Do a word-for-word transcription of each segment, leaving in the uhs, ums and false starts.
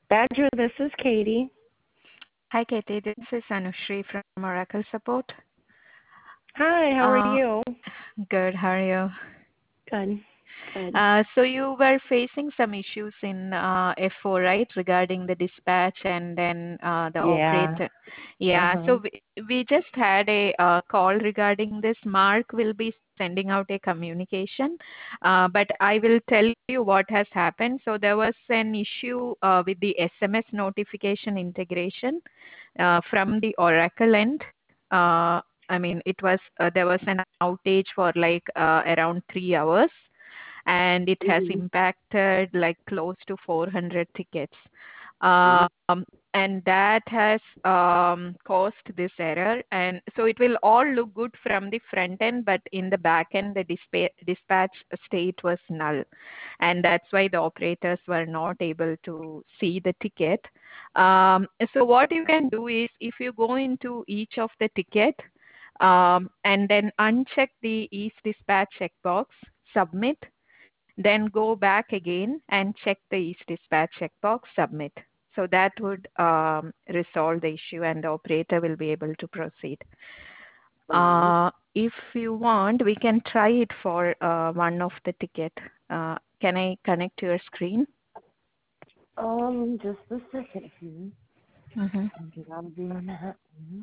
Badger, this is Katie. Hi, Katie. This is Anushri from Oracle Support. Hi, how are Uh, you? Good. How are you? Good. Good. Uh, so you were facing some issues in uh, F four, right, regarding the dispatch and then uh, the Yeah. operator. Yeah. Uh-huh. So we, we just had a uh, call regarding this. Mark will be sending out a communication, uh, but I will tell you what has happened. So there was an issue uh, with the S M S notification integration uh, from the Oracle end. Uh, I mean, it was uh, there was an outage for like uh, around three hours and it has Mm-hmm. impacted like close to four hundred tickets. Mm-hmm. Um, and that has um, caused this error. And so it will all look good from the front end, but in the back end, the dispa- dispatch state was null. And that's why the operators were not able to see the ticket. Um, so what you can do is if you go into each of the ticket um, and then uncheck the East Dispatch checkbox, submit, then go back again and check the East Dispatch checkbox, submit. So that would um, resolve the issue and the operator will be able to proceed. Mm-hmm. Uh, if you want, we can try it for uh, one of the ticket. Uh, can I connect to your screen? Um, just a second here. Mm-hmm. I'll get out of doing that. Mm-hmm.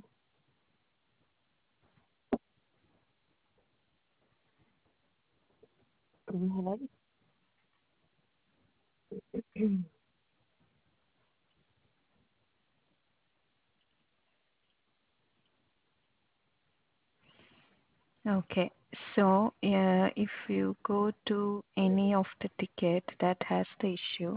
Hold on. Okay. So uh, if you go to any of the ticket that has the issue.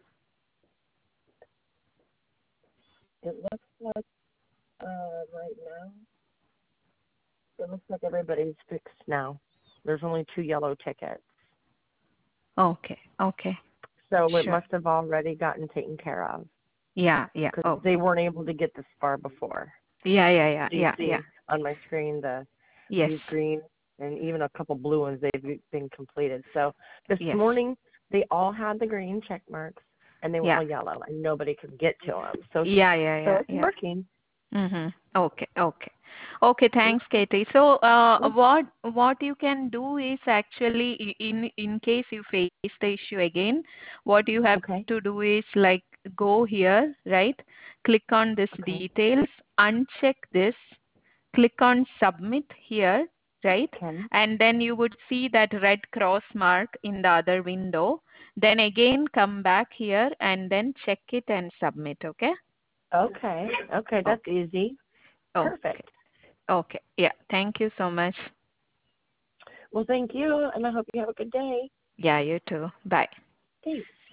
It looks like uh right now it looks like everybody's fixed now. There's only two yellow tickets. Okay. Okay. So it Sure. must have already gotten taken care of Yeah. Yeah. because they Okay. weren't able to get this far before. Yeah. Yeah. Yeah. Do you Yeah. Yeah. see on my screen the Yes. these green and even a couple blue ones they've been completed. So this Yes. morning they all had the green check marks and they were Yeah. all yellow and nobody could get to them. So Yeah. Yeah. so Yeah. it's Yeah. working. Mhm. Okay. Okay. Okay. Thanks, Katie. So, uh, what what you can do is actually i- in in case you face the issue again, what you have Okay. to do is like go here, right? Click on this Okay. details, uncheck this, click on submit here, right? Okay. And then you would see that red cross mark in the other window. Then again come back here and then check it and submit. Okay. Okay. Okay. That's Okay. easy. Okay. Perfect. Okay. Yeah. Thank you so much. Well, thank you, and I hope you have a good day. Yeah, you too. Bye. Thanks.